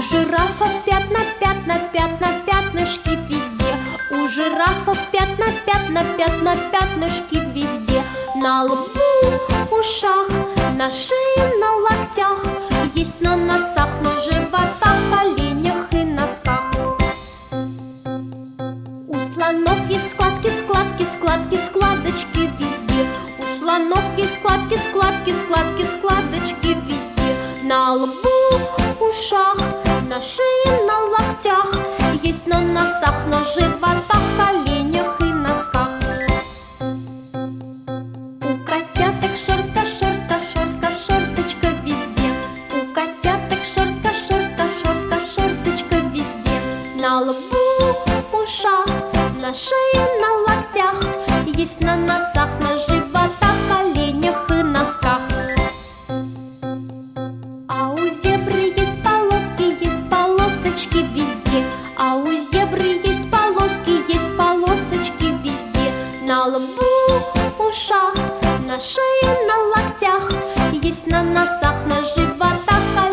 жирафов пятна, пятна, пятна, пятнышки везде. У жирафов пятна, пятна, пятна, пятнышки везде. На лбу, ушах, на шее, на локтях. Есть на носах, на животах, коленях и носках. У слонов есть складки, складки, складки, складочки везде. У слонов есть складки, складки, складки, складочки везде. На лбу, ушах, на шее, на локтях. Есть на носах, на животах, коленях и носках. У котяток шерста, шерста, шерста, шерсточка везде. У котяток шерста, шерста, шерста, шерсточка везде. На лбу, ушах, на шее, на локтях. Есть на носах, на животах, коленях и носках. А у зебры есть полосочки везде. А у зебры есть полосочки везде. На лбу, ушах, на шее, на локтях. Есть на носах, на животах, коленях